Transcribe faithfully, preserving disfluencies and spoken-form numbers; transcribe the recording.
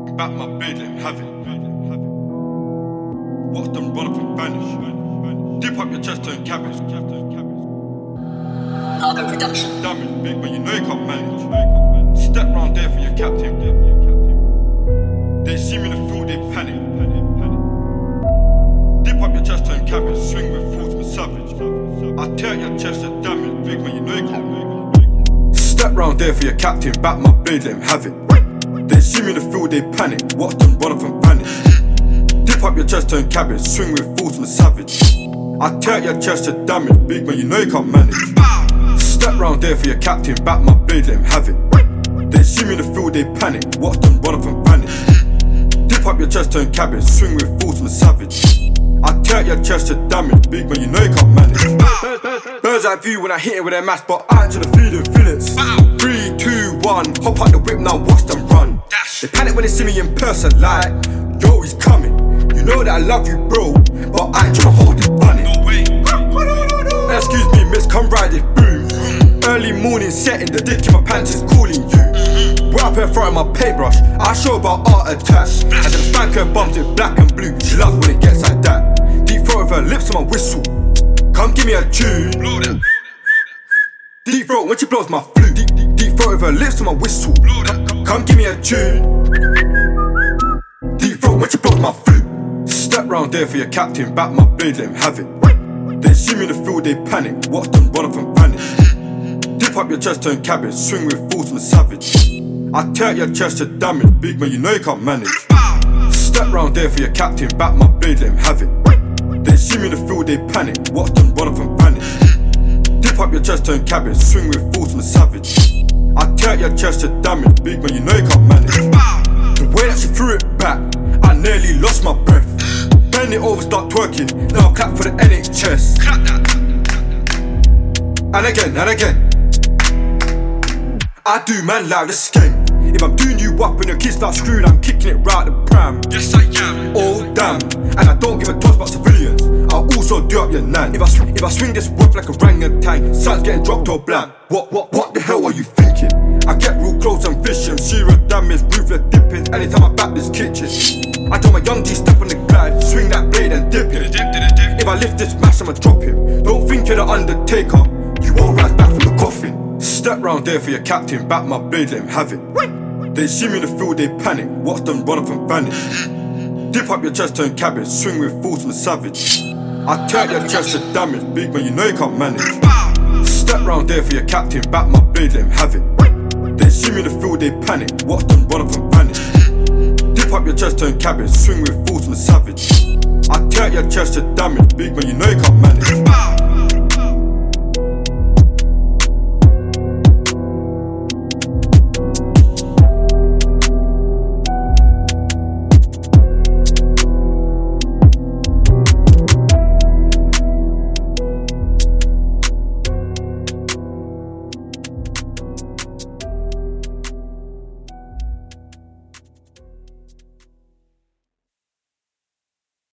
Back my bed, let him have it. Watch them run up and vanish. Dip up your chest, turn cabbage. Argo production. Damage, big, but you know you can't manage. Step round there for your captain. They see me in the field, they panic. Dip up your chest, turn cabbage. Swing with force, I'm savage. I tear your chest, a damage, big, but you know you can't manage. Step round there for your captain. Back my blade, let him have it. They see me in the field, they panic. Watch them run up and vanish. Dip up your chest, turn cabbage. Swing with force, I'm savage. I tear your chest to damage, big man, you know you can't manage. Step round there for your captain, back my blade, let him have it. They see me in the field, they panic. Watch them run up and vanish. Dip up your chest, turn cabbage. Swing with force, I'm savage. I tear your chest to damage, big man, you know you can't manage. Bird's eye view when I hit it with their mask, but I ain't to the feeding feelings. Three, two, one, hop out the whip now, watch them run. They panic when they see me in person, like, yo, he's coming. You know that I love you, bro, but I ain't tryna hold it bunny. No way. Excuse me, miss, come ride it, boom. Early morning setting, the dick in my pants is calling you. We're up in front of my paintbrush, I show about art attack. And then spank her bumps it black and blue, she loves when it gets like that. Deep throat with her lips on my whistle, come give me a tune. Deep throat when she blows my flute. Deep, deep, deep throat with her lips on my whistle, come give me a tune. Deep throat when she blows my flute. Step round there for your captain, back my blade, let him have it. They see me in the field, they panic. Watch them run up and vanish. Dip up your chest, turn cabbage. Swing with force, I'm savage. I tear your chest to damage, big man, you know you can't manage. Step round there for your captain, back my blade, let him have it. They see me in the field, they panic. Watch them run up and vanish. Dip up your chest, turn cabbage. Swing with force, I'm savage. I tear your chest to damage, big man, you know you can't manage. The way that she threw it back, I nearly lost my breath. Bend it over, start twerking. Now clap for the N H S. And again, and again. I do man like this game. If I'm doing you up and your kids start screwing, I'm kicking it right the pram. Yes I am. Oh damn. And I don't give a toss about civilians. I'll also do up your nan. If I swing, if I swing this whip like a orangutan, son's getting dropped or blam. What, what, what the hell are you thinking? I get real close and fishing. Zero damage, ruthless dipping. Anytime I back this kitchen, I tell my young G step on the glide, swing that blade and dip it. If I lift this mass, I'ma drop him. Don't think you're the Undertaker, you won't rise back from the coffin. Step round there for your captain, back my blade, let him have it. They see me in the field, they panic. Watch them run up and vanish. Dip up your chest, turn cabbage. Swing with force, I'm savage. I tear your chest to damage, big man, you know you can't manage. Step round there for your captain, back my blade, let him have it. They see me in the field, they panic. Watch them run up and vanish. Dip up your chest, turn cabbage. Swing with force, I'm savage. I tear your chest to damage, big man, you know you can't manage.